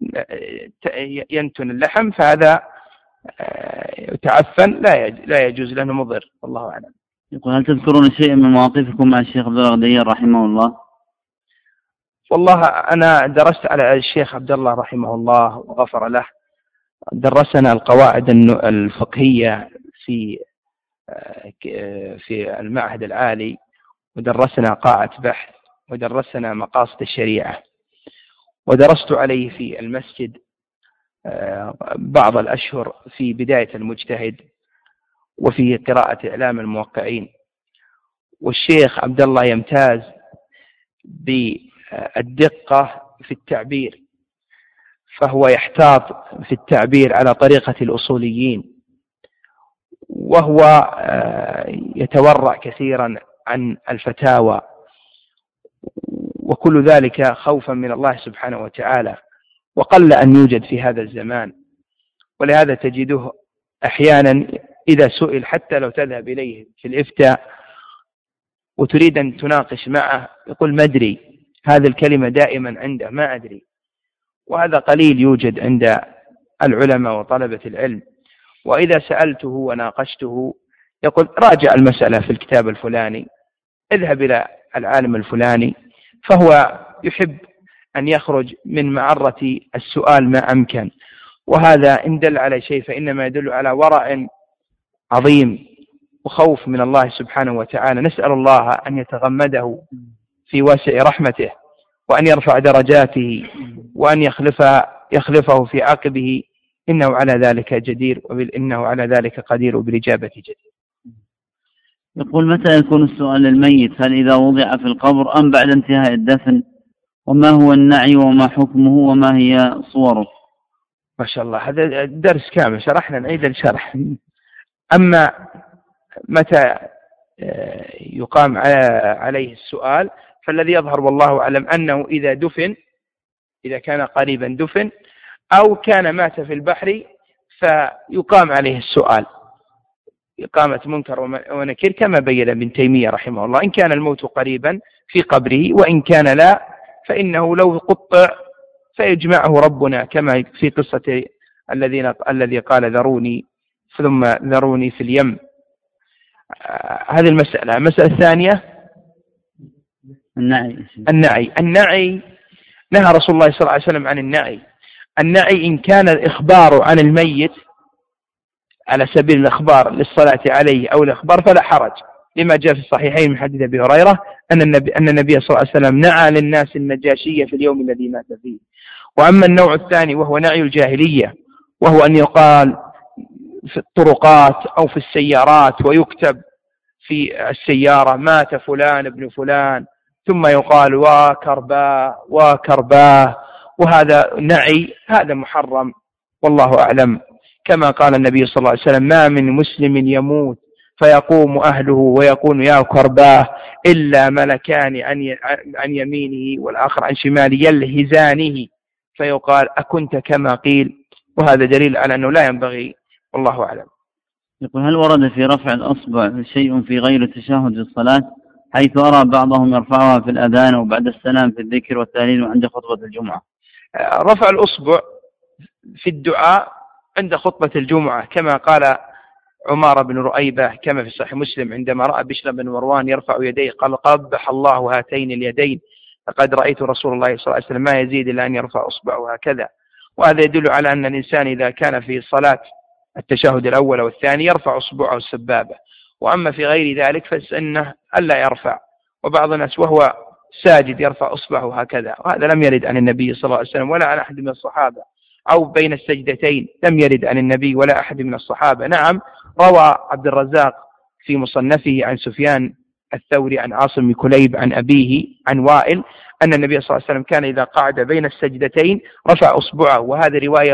ينتن اللحم، فهذا تعفن لا يجوز لأنه مضر، والله أعلم. يقول هل تذكرون شيئا من مواقفكم مع الشيخ عبد الله الغدير رحمه الله؟ والله أنا درست على الشيخ عبد الله رحمه الله وغفر له، درسنا القواعد الفقهية في المعهد العالي، ودرسنا قاعة بحث، ودرسنا مقاصد الشريعة، ودرست عليه في المسجد بعض الأشهر في بداية المجتهد وفي قراءة إعلام الموقعين. والشيخ عبد الله يمتاز بالدقة في التعبير، فهو يحتاط في التعبير على طريقة الأصوليين، وهو يتورع كثيرا عن الفتاوى، وكل ذلك خوفا من الله سبحانه وتعالى، وقل أن يوجد في هذا الزمان. ولهذا تجده أحيانا إذا سئل، حتى لو تذهب إليه في الإفتاء وتريد أن تناقش معه يقول ما أدري، هذه الكلمة دائما عنده ما أدري، وهذا قليل يوجد عند العلماء وطلبة العلم. وإذا سألته وناقشته يقول راجع المسألة في الكتاب الفلاني، اذهب إلى العالم الفلاني، فهو يحب أن يخرج من معرة السؤال ما أمكن. وهذا إن دل على شيء فإنما يدل على ورع عظيم وخوف من الله سبحانه وتعالى. نسأل الله أن يتغمده في واسع رحمته، وأن يرفع درجاته، وأن يخلفه في عقبه، إنه على ذلك جدير، إنه على ذلك قدير، وبالإجابة جدير. يقول متى يكون السؤال للميت؟ هل إذا وضع في القبر أم بعد انتهاء الدفن؟ وما هو النعي وما حكمه وما هي صوره؟ ما شاء الله، هذا درس كامل شرحنا، نعيد الشرح. أما متى يقام عليه السؤال فالذي يظهر والله أعلم أنه إذا دفن، إذا كان قريبا دفن أو كان مات في البحر فيقام عليه السؤال إقامة منكر ونكير، كما بين ابن تيمية رحمه الله، إن كان الموت قريبا في قبره، وإن كان لا فإنه لو قطع فيجمعه ربنا، كما في قصة الذي قال ذروني ثم ذروني في اليم. هذه المسألة. المسألة الثانية النعي. نهى رسول الله صلى الله عليه وسلم عن النعي، النعي إن كان الإخبار عن الميت على سبيل الإخبار للصلاة عليه أو الإخبار فلا حرج، لما جاء في الصحيحين من حديث أبي هريرة أن النبي صلى الله عليه وسلم نعى للناس النجاشية في اليوم الذي مات فيه. وأما النوع الثاني وهو نعي الجاهلية، وهو أن يقال في الطرقات أو في السيارات ويكتب في السيارة مات فلان ابن فلان، ثم يقال وكرباه وكرباه، وهذا نعي، هذا محرم والله أعلم. كما قال النبي صلى الله عليه وسلم ما من مسلم يموت فيقوم أهله ويقول يا كرباه إلا ملكان عن يمينه والآخر عن شماله يلهزانه فيقال أكنت كما قيل، وهذا دليل على أنه لا ينبغي والله أعلم. يقول هل ورد في رفع الأصبع شيء في غير التشهد في الصلاة، حيث أرى بعضهم يرفعها في الأذان وبعد السلام في الذكر والتهليل وعند خطبة الجمعة؟ رفع الأصبع في الدعاء عند خطبة الجمعة كما قال عمار بن رؤيبة كما في صحيح مسلم عندما رأى بشر بن مروان يرفع يديه قال قبح الله هاتين اليدين لقد رأيت رسول الله صلى الله عليه وسلم ما يزيد إلا أن يرفع أصبعه هكذا. وهذا يدل على أن الإنسان إذا كان في صلاة التشهد الأول والثاني يرفع أصبعه السبابة، وأما في غير ذلك فإنه ألا يرفع، وبعض الناس وهو ساجد يرفع أصبعه هكذا، وهذا لم يرد عن النبي صلى الله عليه وسلم ولا عن أحد من الصحابة، أو بين السجدتين لم يرد عن النبي ولا أحد من الصحابة. نعم روى عبد الرزاق في مصنفه عن سفيان الثوري عن عاصم بن كليب عن أبيه عن وائل أن النبي صلى الله عليه وسلم كان إذا قعد بين السجدتين رفع أصبعه، وهذه رواية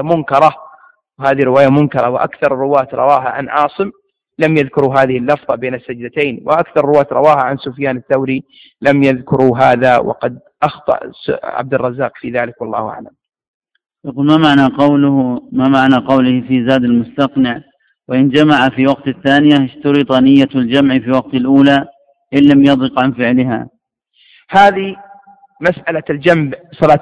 منكرة، وأكثر الرواة رواها عن عاصم لم يذكروا هذه اللفظة بين السجدتين، وأكثر الرواة رواها عن سفيان الثوري لم يذكروا هذا، وقد أخطأ عبد الرزاق في ذلك والله أعلم. يقول ما معنى قوله في زاد المستقنع وإن جمع في وقت الثانية اشترط نية الجمع في وقت الأولى إن لم يضق عن فعلها؟ هذه مسألة الجمع صلاة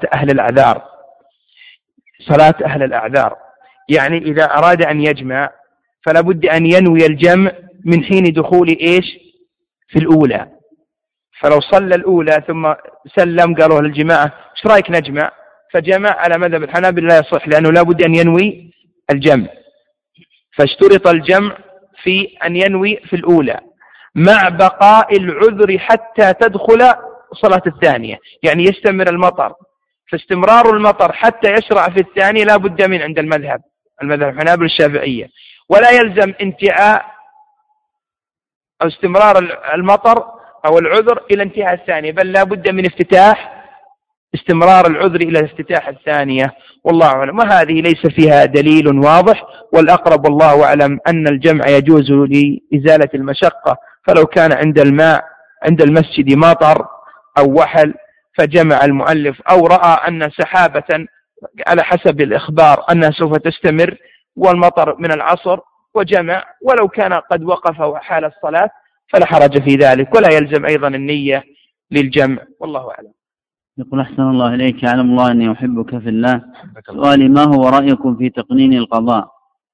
أهل الأعذار، يعني إذا أراد أن يجمع فلا بد أن ينوي الجمع من حين دخول إيش في الأولى. فلو صلى الأولى ثم سلم قالوا للجماعة ايش رأيك نجمع، فجمع على مذهب الحنابلة لا يصح، لأنه لا بد أن ينوي الجمع، فاشترط الجمع في أن ينوي في الأولى مع بقاء العذر حتى تدخل صلاة الثانية، يعني يستمر المطر، فاستمرار المطر حتى يشرع في الثانية لا بد من عند المذهب الحنابلة الشافعية، ولا يلزم انتهاء أو استمرار المطر أو العذر إلى انتهاء الثانية، بل لا بد من استمرار العذر إلى افتتاح الثانية والله أعلم. وهذه ليس فيها دليل واضح، والأقرب والله أعلم أن الجمع يجوز لإزالة المشقة، فلو كان عند المسجد مطر أو وحل فجمع المؤلف، أو رأى أن سحابة على حسب الإخبار أنها سوف تستمر والمطر من العصر وجمع، ولو كان قد وقف حال الصلاة فلا حرج في ذلك، ولا يلزم أيضا النية للجمع والله أعلم. يقول أحسن الله إليك، يعلم الله أني أحبك في الله. سؤالي ما هو رأيكم في تقنين القضاء؟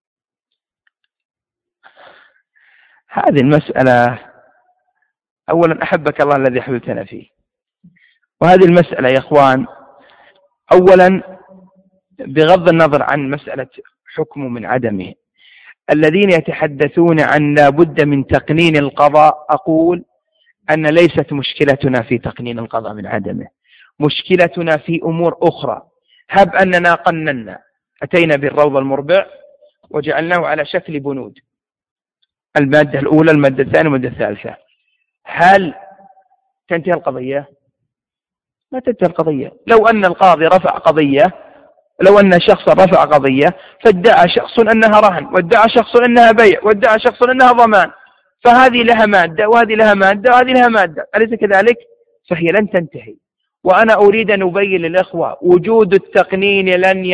هذه المسألة أولا أحبك الله الذي حببتنا فيه، وهذه المسألة يا إخوان أولا بغض النظر عن مسألة حكمه من عدمه، الذين يتحدثون عن لا بد من تقنين القضاء أقول أن ليست مشكلتنا في تقنين القضاء من عدمه، مشكلتنا في أمور أخرى. هب أننا قننا، أتينا بالروض المربع وجعلناه على شكل بنود، المادة الأولى المادة الثانية المادة الثالثة، هل تنتهي القضية؟ ما تنتهي القضية. لو أن القاضي رفع قضية، لو أن شخص رفع قضية فادعى شخص أنها رهن، وادعى شخص أنها بيع، وادعى شخص أنها ضمان، فهذه لها مادة وهذه لها مادة وهذه لها مادة، أليس كذلك؟ فهي لن تنتهي. وأنا أريد أن أبين للإخوة وجود التقنين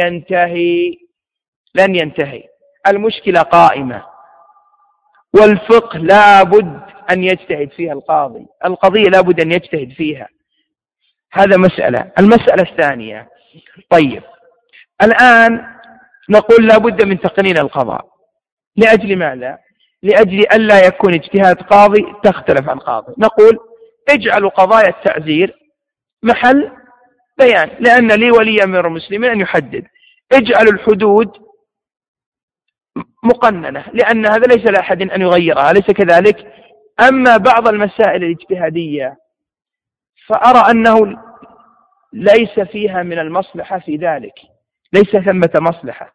لن ينتهي، المشكلة قائمة، والفقه لا بد أن يجتهد فيها القضية لا بد أن يجتهد فيها، هذا مسألة. المسألة الثانية، طيب الآن نقول لا بد من تقنين القضاء، لأجل ماذا؟ لأجل ألا يكون اجتهاد قاضي تختلف عن قاضي. نقول اجعلوا قضايا التعزير محل بيان، لأن لي ولي أمير المسلمين أن يحدد اجعل الحدود مقننة، لأن هذا ليس لأحد أن يغيرها، أليس كذلك؟ أما بعض المسائل الاجتهادية فأرى أنه ليس فيها من المصلحة في ذلك، ليس ثمة مصلحة.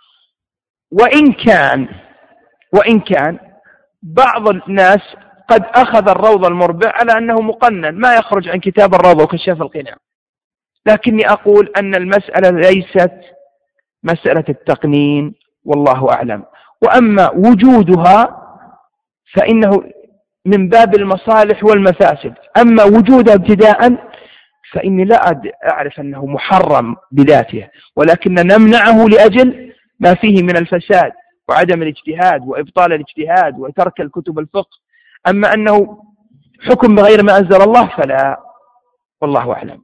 وإن كان بعض الناس قد أخذ الروض المربع على أنه مقنن ما يخرج عن كتاب الروض وكشاف القناع، لكني أقول أن المسألة ليست مسألة التقنين والله أعلم. وأما وجودها فإنه من باب المصالح والمفاسد، أما وجودها ابتداء فإني لا أعرف أنه محرم بذاته، ولكن نمنعه لأجل ما فيه من الفساد وعدم الاجتهاد وإبطال الاجتهاد وترك الكتب الفقه. أما أنه حكم بغير ما أنزل الله فلا، والله أعلم.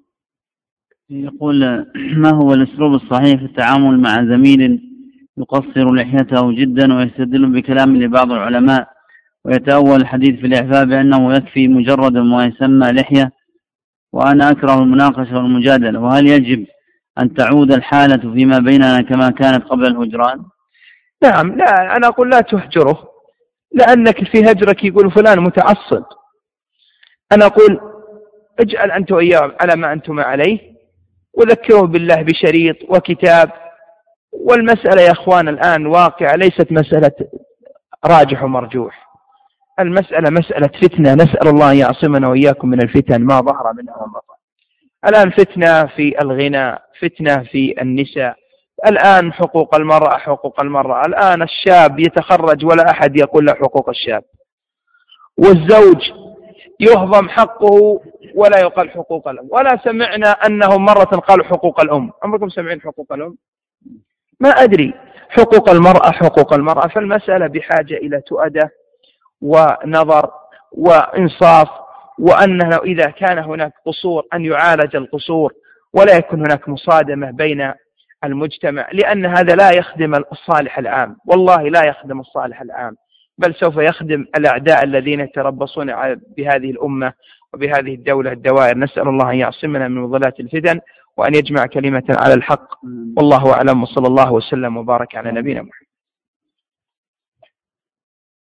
يقول: ما هو الأسلوب الصحيح في التعامل مع زميل يقصر لحيته جدا ويستدل بكلام لبعض العلماء ويتأول الحديث في الإعفاء بأنه يكفي مجرد ما يسمى لحية، وأنا أكره المناقشة والمجادلة، وهل يجب أن تعود الحالة فيما بيننا كما كانت قبل الهجران؟ نعم، لا، أنا أقول لا تهجره، لأنك في هجرك يقول فلان متعصب. أنا أقول اجعل أنت وإياه على ما أنتم عليه، وذكره بالله بشريط وكتاب. والمسألة يا أخوان الآن واقع، ليست مسألة راجح ومرجوح، المسألة مسألة فتنة، نسأل الله أن يعصمنا وإياكم من الفتن ما ظهر منها وما بطن. الآن فتنة في الغناء، فتنة في النساء، الآن حقوق المرأة، حقوق المرأة، الآن الشاب يتخرج ولا أحد يقول له حقوق الشاب، والزوج يهضم حقه ولا يقال حقوق الأم، ولا سمعنا أنهم مرة قالوا حقوق الأم. عمركم سمعين حقوق الأم؟ ما أدري. حقوق المرأة حقوق المرأة. فالمسألة بحاجة إلى تؤدة ونظر وإنصاف، وأنه إذا كان هناك قصور أن يعالج القصور، ولا يكون هناك مصادمة بين المجتمع، لأن هذا لا يخدم الصالح العام، والله لا يخدم الصالح العام، بل سوف يخدم الأعداء الذين يتربصون بهذه الأمة وبهذه الدولة الدوائر. نسأل الله أن يعصمنا من مضلات الفتن وأن يجمع كلمة على الحق، والله أعلم، وصلى الله وسلم وبارك على نبينا محمد.